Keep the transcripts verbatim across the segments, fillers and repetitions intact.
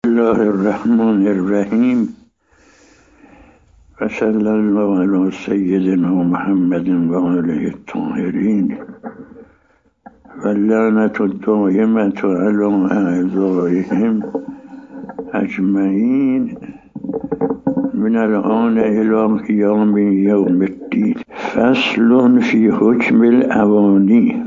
الله الرحمن الرحیم و صلی الله علی سیدنا محمد و آله الطاهرین و لعنت الدائمة علی اعدائهم اجمعین من الآن الی قیام یوم الدین. فصل فی حکم الاوانی.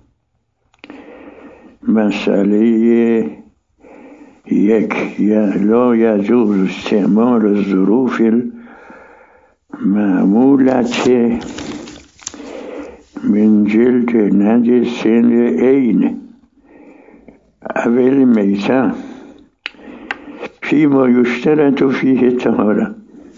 مسئله یک، لا یجوز استعمال الظروف المعمولة من جلد نجس عین او المیتة فیما یشترط فیه الطهارة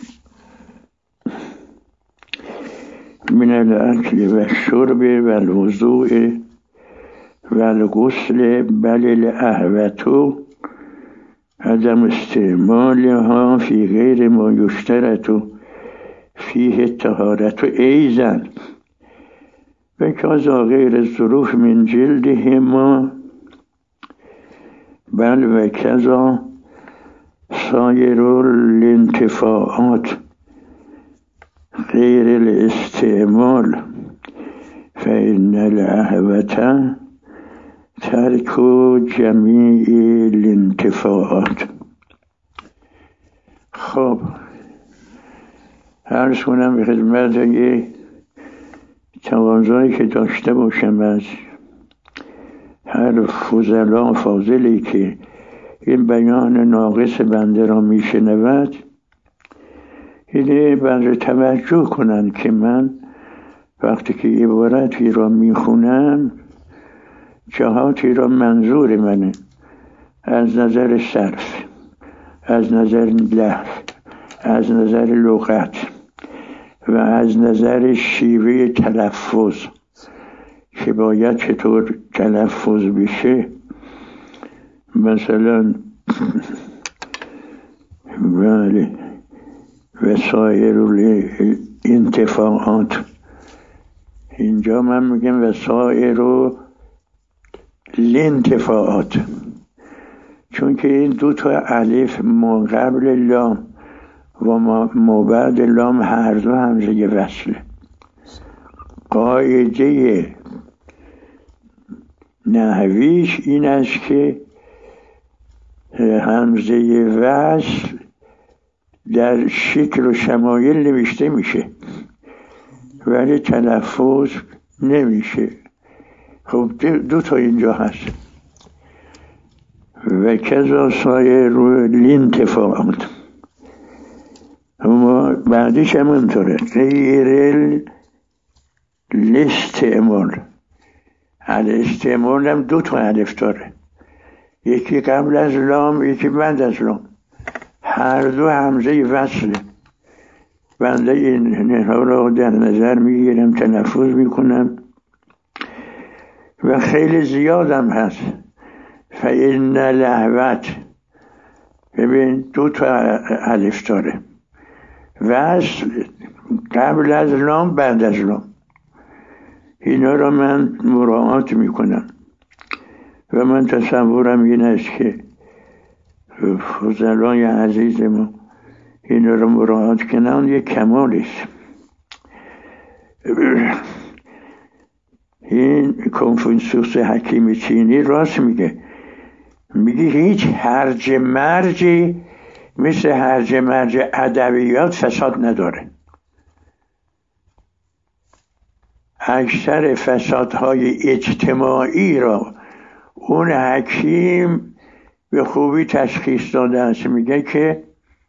من الاکل و الشرب و الوضوء و الغسل، بل الاحوط عدم استعمالها فی غیر ما یشترط فیه الطهارة ایضا و کذا غیر الظروف من جلدهما، بل و کذا سایر الانتفاعات غیر الاستعمال فإن الاحوط ترک جمیع الانتفاعات. خب عرض کنم به خدمت یه تقاضایی که داشته باشم از هر فضلا فاضلی که این بیان ناقص بنده را میشنود، اینه بنده توجه کنند که من وقتی که عبارتی را میخونم جهاتی را منظور منه، از نظر صرف، از نظر لحظ، از نظر لغت و از نظر شیوه تلفظ که باید چطور تلفظ بشه. مثلا بله وسائر الانتفاعات، اینجا من میگم وسائر الانتفاعات، چون که این دو تا الف ما قبل لام و ما بعد لام هر دو همزه وصله. قاعده نحویش این است که همزه وصل در شکل و شمایل نوشته میشه ولی تلفظ نمیشه. خب دو تا اینجا هست. و کذا سایر الانتفاعات، اما بعدش هم اینطوره غیر الاستعمال. الاستعمال هم دو تا الف داره، یکی قبل از لام یکی بعد از لام، هر دو همزه وصله. بنده اینها را در نظر میگیرم، تلفظ میکنم و خیلی زیادم هست. فإن الاحوط، ببین دو تا الف داره، وصل قبل از لام بعد از لام، اینا را من مراعات میکنم و من تصورم این است که فضلای عزیز ما اینا را مراعات کنن یک کمال است. این کنفوسیوس حکیم چینی راست میگه، میگه هیچ هرج مرجی مثل هرج مرج ادبیات فساد نداره. اکثر فسادهای اجتماعی را اون حکیم به خوبی تشخیص داده است. میگه که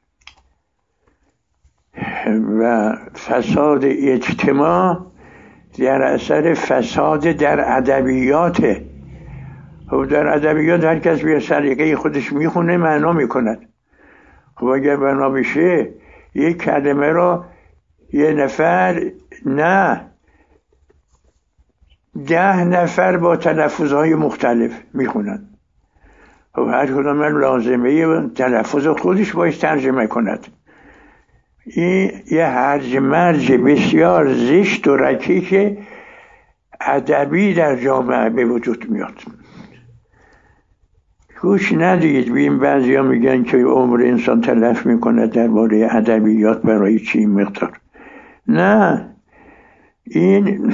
و فساد اجتماع در اثر فساد در ادبیاته. خب در ادبیات هر کس به سلیقه خودش میخونه معنا میکند. خب اگر بنا بشه یک کلمه را یه نفر نه ده نفر با تلفظهای مختلف میخونند، خب هر کدام لازمه تلفظ خودش باید ترجمه کند. این یه هرج مرج بسیار زشت و رکیک ادبی در جامعه به وجود میاد. گوش ندید به این بعضی ها میگن که عمر انسان تلف میکنه درباره ادبیات برای چی مقدار. نه، این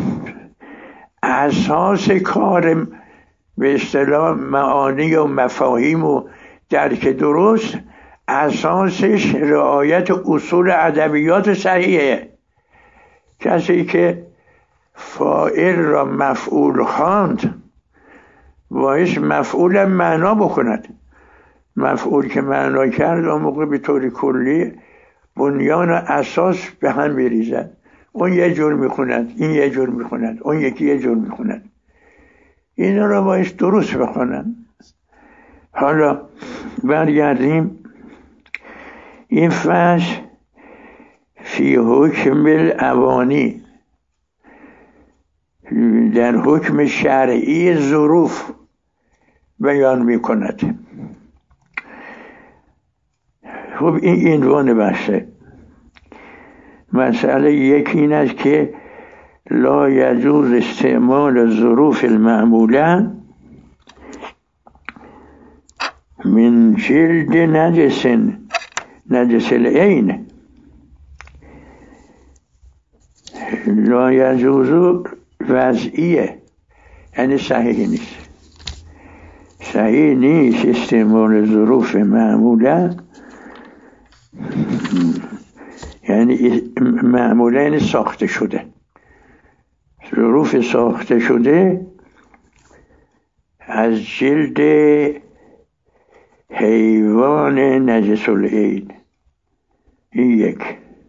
اساس کار به اصطلاح معانی و مفاهیم و درک درست اساسش رعایت اصول ادبیات صحیحه. کسی که فاعل را مفعول خواند باعث مفعول معنا بکند. مفعول که معنا کرد اون موقع به طور کلی بنیان و اساس به هم بریزد. اون یه جور میخوند، این یه جور میخوند، اون یکی یه جور میخوند. این را باید درست بخونن. حالا برگردیم. این فصل فی حکم الاوانی، در حکم شرعی ظروف بیان میکند. خب این عنوان بحثه. مسئله یکی این است که لا یجوز استعمال ظروف المعموله من جلد نجس نجس العین. لا یجوز وضعیه، یعنی صحیح نیست. صحیح نیست استعمال ظروف معموله، یعنی معموله یعنی ساخته شده. ظروف ساخته شده از جلد حیوان نجس العین، این یک.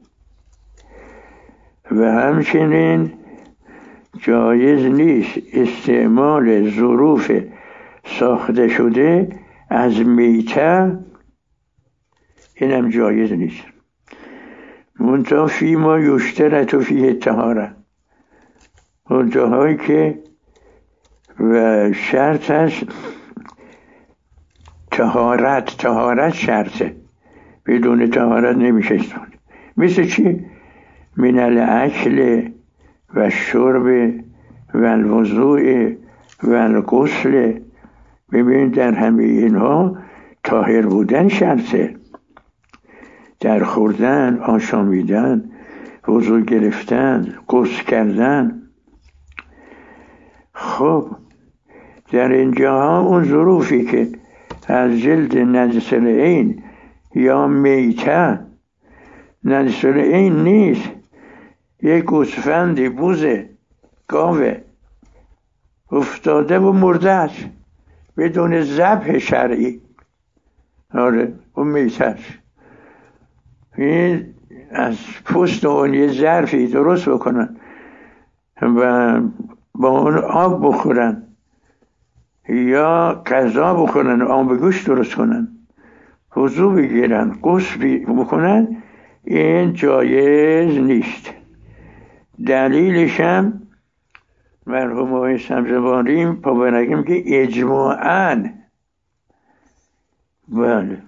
و همچنین جایز نیست استعمال ظروف ساخته شده از میته، اینم جایز نیست. منتها فی ما یشترط و فیه طهاره، منتهایی که و شرط است طهارت. طهارت شرطه، بدون طهارت نمیشه استفاده. مثل چی؟ من الاکل و شرب و الوضوء و الغسل. ببین در همه اینها طاهر بودن شرطه. در خوردن، آشامیدن، وضو گرفتن، غسل کردن. خب در اینجاها اون ظروفی که از جلد نجس العین یا میته، نجس العین نیست، یک گوسفندی، بوزه، گاوه افتاده و مرده است بدون ذبح شرعی، آره اون میته است. این از پوست اون یه ظرفی درست بکنن و با اون آب بخورن یا غذا بخورن، آب گوشت درست کنن، وضو بگیرن، غسل بکنن، این جایز نیست. دلیلش هم مرحوم آقای سبزواری پاورقی میگه اجماعاً، بله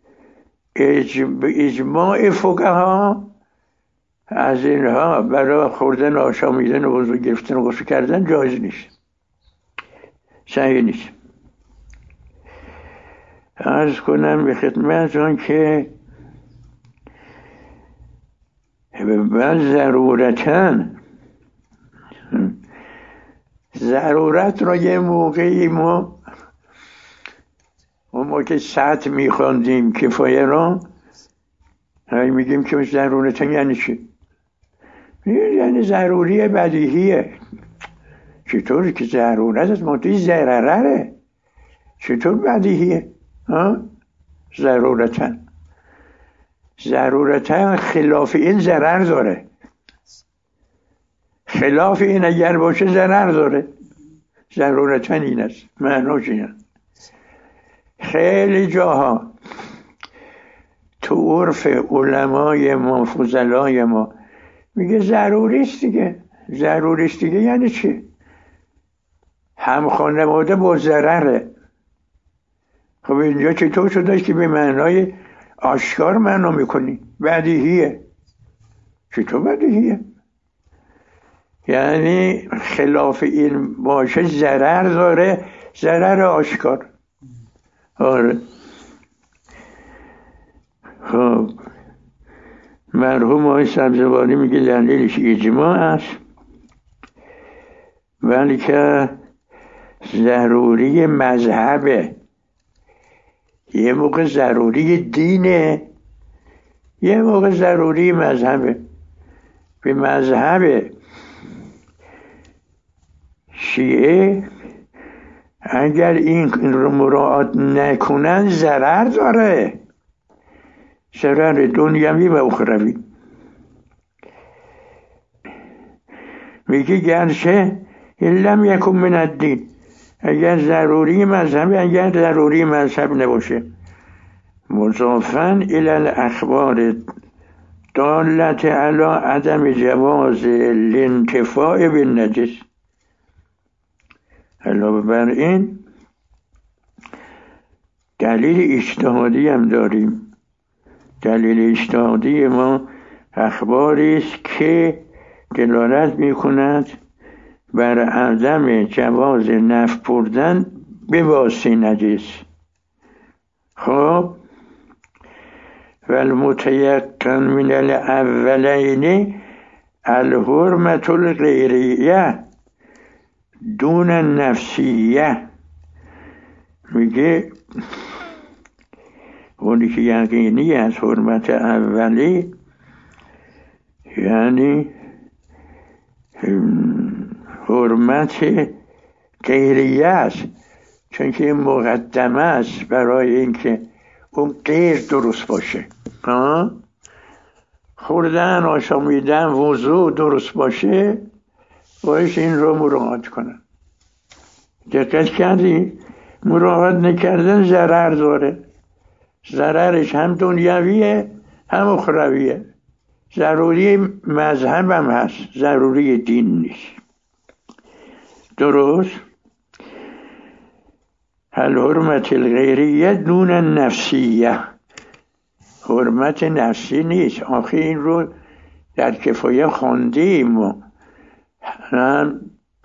اجماع فقها از اینها برای خوردن، آشامیدن و وضو گرفتن و غسل کردن جایز نیست، صحیح نیست. عرض کنم به خدمتتون که بل ضرورتاً، ضرورت را یه موقعی ما اون موقع که سطح میخواندیم کفایه را میگیم که ضرورتاً یعنی چی؟ یعنی ضروری بدیهیه. چطور که ضرورت از مادهی ضرره؟ چطور بدیهیه؟ ها؟ ضرورتاً ضرورتاً خلاف این ضرر داره. خلاف این اگر باشه ضرر داره. ضرورتاً این است، معناش اینه. خیلی جاها تو عرف علمای ما، فضلای ما میگه ضروری است دیگه. ضروری است دیگه یعنی چی؟ هم خانواده با ضرره. خب اینجا چطور شده که به معنای آشکار معنا میکنی؟ بدیهیه. چطور بدیهیه؟ یعنی خلاف این باشه ضرر داره، ضرر آشکار. آره. خب مرحوم آقای سبزواری میگه دلیلش اجماع است، ولی که ضروری مذهبه، یه موقع ضروری دینه، یه موقع ضروری مذهبه. به مذهب شیعه اگر این رو مراعات نکنن ضرر داره، ضرر دنیوی و اخروی. میگه گرچه لم یکن من الدین، اگر ضروری مذهب، اگر ضروری مذهب نباشه، مضافاً الی الاخبار دالت علی عدم جواز الانتفاع بالنجس. علاوه بر این دلیل اجتهادی هم داریم. دلیل اجتهادی ما اخباری است که دلالت میکند بر عدم جواز نفع بردن به واسطه نجس. خب والمتيقن من الاولین الحرمة الغیریه دون النفسیه. میگه اونی که یقینی از حرمت اولی یعنی حرمت غیریه است، چون که مقدمه است برای اینکه اون غیر درست باشه. ها؟ خوردن، آشامیدن، وضوع درست باشه، باید این رو مراعات کنن. دقت کردی؟ مراعات نکردن ضرر داره. ضررش هم دنیویه هم اخرویه. ضروری مذهب هم هست، ضروری دین نیست. درست؟ الحرمت الغیریه دون النفسیه، حرمت نفسی نیست. آخه این رو در کفایه خوندیم و هم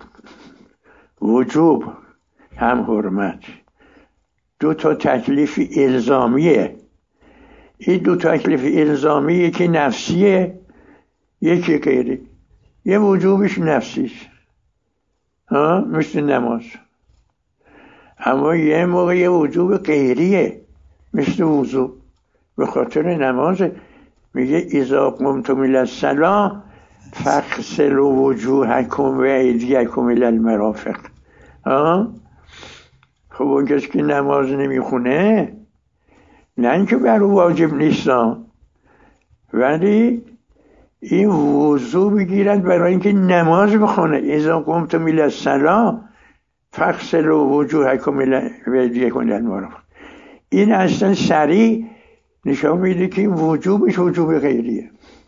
وجوب هم حرمت، دو تا تکلیف الزامیه. این دو تکلیف الزامی، یکی نفسیه یکی غیری. یه وجوبش نفسیش، ها، مثل نماز. اما یه موقع یه وجوب غیریه مثل وضو. به خاطر نماز میگه اذا قمتم الی الصلاة فاغسلوا وجوهکم و ایدیکم الی المرافق. ها؟ خب اون کسی که نماز نمیخونه، نه اینکه بر او واجب نیست، ولی این وضو بگیرد برای اینکه نماز بخونه. اذا قمتم الی الصلاة فاغسلوا وجوهکم و ایدیکم الی المرافق. این اصلا سریع نشان میده که وجوبش وجوب غیریه،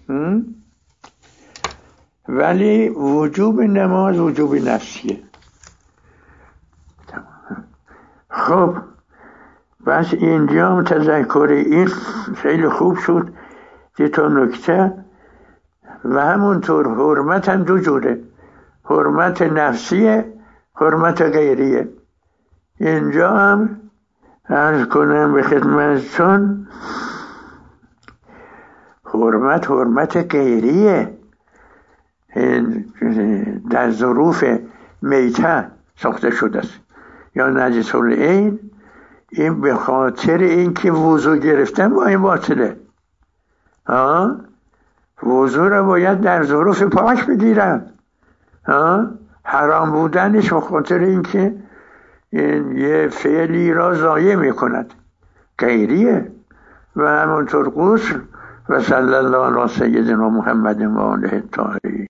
ولی وجوب نماز وجوب نفسیه. خب بس اینجا هم تذکر این خیلی خوب شد که تا نکته. و همونطور حرمت هم دو جوره، حرمت نفسیه، حرمت غیریه. اینجا هم عرض کنم به خدمتتون حرمت حرمت غیریه. در ظروف میته ساخته شده است یا نجس العین. این به خاطر اینکه وضو گرفتن با این باطله. ها؟ وضو را باید در ظروف پاک بگیرن. ها؟ حرام بودنش به خاطر اینکه این یه فعلی را ضایع میکند، غیریه. و همونطور غسل. و صلی الله علی سیدنا محمد و آله الطاهرین.